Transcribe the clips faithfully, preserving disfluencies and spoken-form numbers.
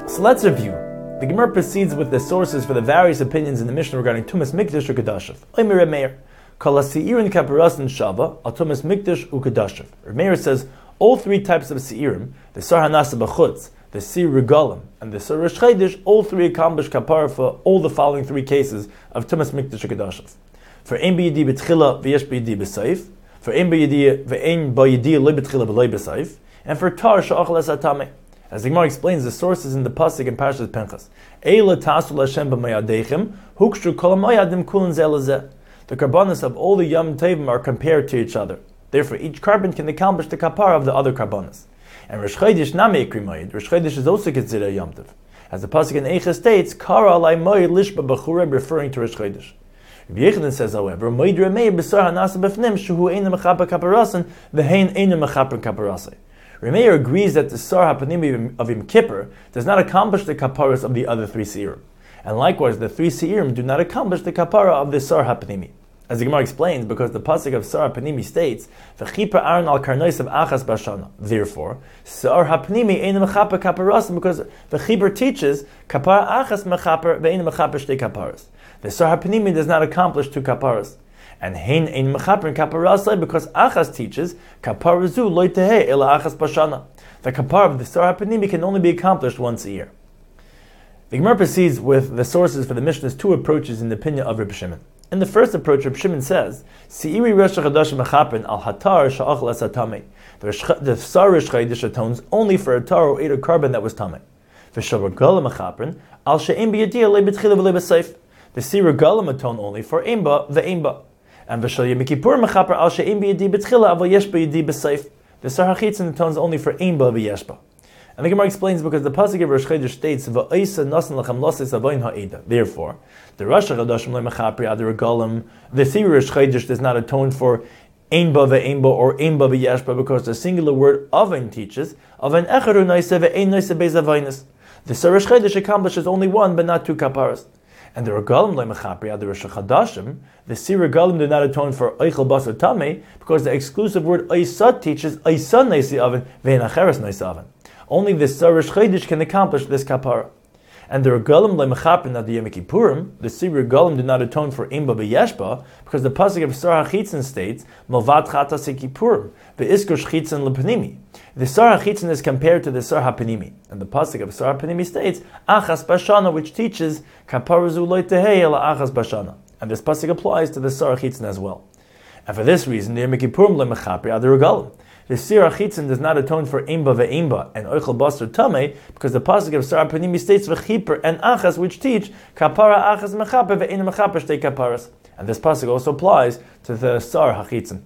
So let's review. The Gemara proceeds with the sources for the various opinions in the Mishnah regarding Tumas Mikdash or Kedashav. Omer Reb Meir, Kol HaSeirin Kaparasin Shava, Al Tumas Mikdash U Kedashav. Reb Meir says all three types of Seirim, the Sar Hanasa B'chutz, the Seir Regalim, and the Sar Rosh Chodesh, all three accomplish kapara for all the following three cases of Tumas Mikdash or Kedashav. For Ein B'Yedi B'Tchila V'Yesh B'Yedi B'Seif, for Ein B'Yedi V'Ein B'Yedi Lo B'Tchila V'Lo B'Seif, and for Tar Sha'achal Es HaTameh. As the Gemara explains, the sources in the pasuk in Parshas Pinchas. Eila tasul Hashem b'mayadechem, hukshu kol ha'mayadim kulin zeh lezeh. The karbanos of all the Yom Tovim are compared to each other. Therefore, each carbon can accomplish the kapara of the other karbanos. And Rosh Chodesh nami ekri mayid. Rosh Chodesh is also considered a Yom Tov. As the pasuk in Eicha states, Kara alai mayid lishba b'chureb, referring to Rosh Chodesh. Rabbi Yechanan says, however, mayid remei b'sar hanasa b'fnim shuhu eina mechaper kaparasan v'hein eina mechaper kaparasai. Rameir agrees that the Sar HaPanimi of Yom Kippur does not accomplish the kaparas of the other three Seirim. And likewise, the three Seirim do not accomplish the kapara of the Sar HaPanimi. As the Gemara explains, because the pasuk of Sar HaPanimi states, V'chipa Aaron al karnois of Achas Bashana. Therefore, Sar HaPanimi ein mechaper kaparas, because the Chibur teaches, Kapara Achas mechaper ve'ein mechaper shtei kaparas. The Sar HaPanimi does not accomplish two kaparas. And hein ein mechaper in kaparasai, because Achas teaches kaparazu loy tehei ela Achas bashana. The kapar of the Sar HaPanimi can only be accomplished once a year. The Gemara proceeds with the sources for the Mishnah's two approaches in the opinion of Reb Shimon. In the first approach, Reb Shimon says, Seiri Rosh Chodesh mechaper al hatar sha'achal es hatamei. The Sar Rosh Chodesh atones only for a tar or ate a carbon that was tamei. V'shal regalim mechaper al she'im b'yadiyah le b'tchila v'le b'seif. The Seir regalim atone only for imba ve'imba. And V'shal Yom Kippur mechaper al she'im b'yedi b'tchila aval yesh b'yedi b'seif. The Sar HaChitzon atones only for imba v'yeshba. And the Gemara explains because the pasuk of Rosh Chodesh states v'oisa nasan lachem loses avoin ha'eda. Therefore, the Rosh Chodesh le mechaper ad regalim, the Seir Rosh Chodesh does not atone for imba ve'imba or imba v'yeshba, because the singular word avin teaches avin echaru noise ve'ein noise beis avonis. The Sar Rosh Chodesh accomplishes only one but not two kaparas. And the regalim le mechaper the Rosh Chodashim, the Seir regalim did not atone for eichel basar tamei, because the exclusive word oisa teaches oisa neisi oven ve'en acheres neisi oven. Only the Sar Rosh Chodesh can accomplish this kapara. And the regalim le mechaper at the Yom Kippurim, the Seir regalim did not atone for imba b'yeshba, because the pasuk of Sar HaChitzon states malvad chatas kippurim ve'iskor shchitzon lepanimi. The Sar HaChitzon is compared to the Sar HaPanimi, and the pasuk of Sar HaPanimi states Achas Bashana, which teaches Kaparazu loy tehei ela Achas Bashana, and this pasuk applies to the Sar HaChitzon as well. And for this reason, the Yom Kippurim le mechaper ad regalim. The Sar HaChitzon does not atone for imba ve'imba and oichel basar tamei, because the pasuk of Sar HaPanimi states v'chiper and Achas, which teach Kapara Achas mechaper ve'ein mechaper shtei kaparas, and this pasuk also applies to the Sar HaChitzon.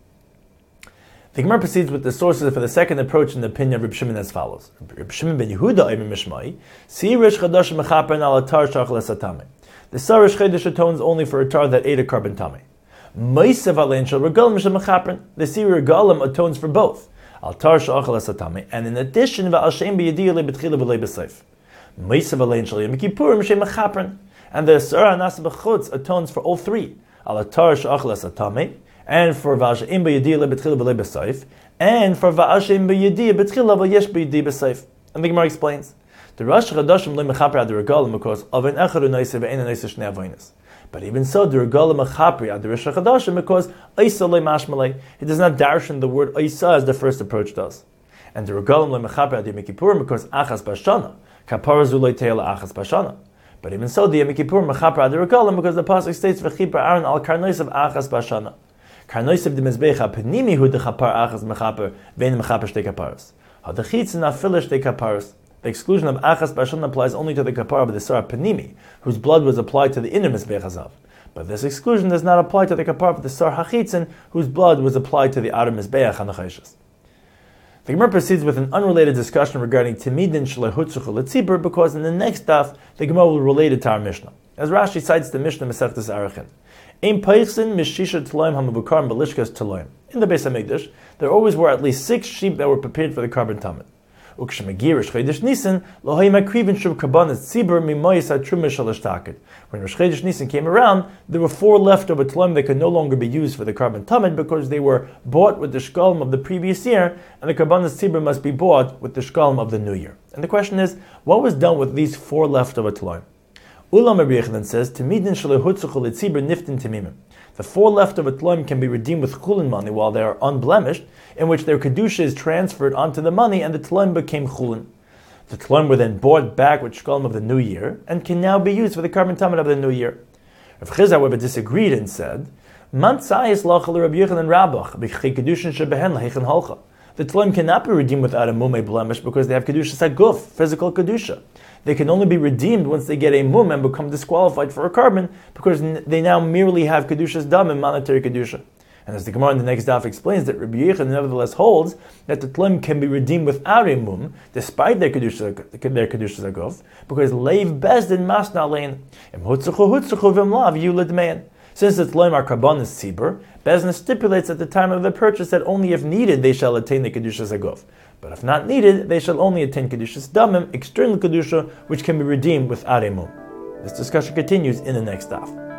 The Gemara proceeds with the sources for the second approach in the opinion of Reb Shimon as follows. Reb Shimon ben Yehuda ibn Mishmai, Seir Rosh Chodesh mechaper al atar sha'achal es hatamei. The Sar Rosh Chodesh atones only for a tar that ate a carbon tamei. Meisev alein shel regalim shel mechaper. The Seir regalim atones for both al tar sha'achal es hatamei, and in addition va'al she'im b'yediyah le b'tchila v'le b'seif. Meisev alein shel Yom Kippurim shel mechaper, and the Sar Hanasa b'chutz atones for all three al atar sha'achal es hatamei, and for Va'ashem b'yediyah lebetchila v'le b'seif, and for Va'ashem b'yediyah betchila v'yesh b'yediyah b'seif. And the Gemara explains, the Rosh Chodashim le mechaper ad regalim, because of an echaru noise ve'ein noise shnei avonos. But even so, the regalim mechaper ad Rosh Chodashim, because oisa le mashmalei, it does not darshan the word oisa as the first approach does. And the regalim le mechaper ad Yom Kippurim, because achas bashana, kapara zu lo teila achas bashana. But even so, the Yom Kippurim mechaper ad regalim, because the pasuk states v'chiper Aaron al karnois of achas bashana. Karnois of the mezbech HaPanimi hu dechapar achas mechaper ve'en mechaper shtei kaparas. Hadachitzin afilah shtei kaparas. The exclusion of achas bashana applies only to the kapar of the Sar HaPanimi, whose blood was applied to the inner mezbech hazav. But this exclusion does not apply to the kapar of the Sar HaChitzon, whose blood was applied to the outer mezbech hanachayshus. The Gemara proceeds with an unrelated discussion regarding timidin shlehutzuchu letzibur, because in the next daf the Gemara will relate it to our Mishnah. As Rashi cites the Mishnah Masechtas Arachin. In the Beis HaMikdash, there always were at least six sheep that were prepared for the carbon tamid. Ukshemagirish Chodesh Nisan, Lohei Makrivin Shuv Karbanas Tzibur Mimoyis HaTruma Shalosh Takid. When Rosh Chodesh Nisan came around, there were four leftover tluim that could no longer be used for the Karban Tamid because they were bought with the shkalim of the previous year, and the Karbanas Tzibur must be bought with the shkalim of the new year. And the question is, what was done with these four leftover tluim? Ulam Rabbi Yechanan says, Tamidin Shalehutzuchul Etzibur Niftin Timimim. The four leftover tluim can be redeemed with chulin money while they are unblemished, in which their kedusha is transferred onto the money and the tluim became chulin. The tluim were then bought back with shkalim of the new year and can now be used for the Karban Tamid of the new year. Rav Chiz, however, disagreed and said, Man tzayis lachal Rabbi Yechanan Rabach b'chei kedushin shebehen lahichan halcha. The tluim cannot be redeemed without a mumei blemish because they have kedusha saguf, physical kedusha. They can only be redeemed once they get a mum and become disqualified for a carbon because they now merely have kedusha's dam and monetary kedusha. And as the Gemara in the next daf explains, that Rabbi Yechanan nevertheless holds that the tluim can be redeemed without a mum, despite their kedusha their kedusha zaguf, because leiv bezdin masna lein im hutzuchu hutzuchu v'mlav yulad mein. Since the tluim are karbanis tzibur, Bezdin stipulates at the time of the purchase that only if needed they shall attain the kedusha zaguf. But if not needed, they shall only attain Kedushas Damim, external Kedusha, which can be redeemed without a mum. This discussion continues in the next daf.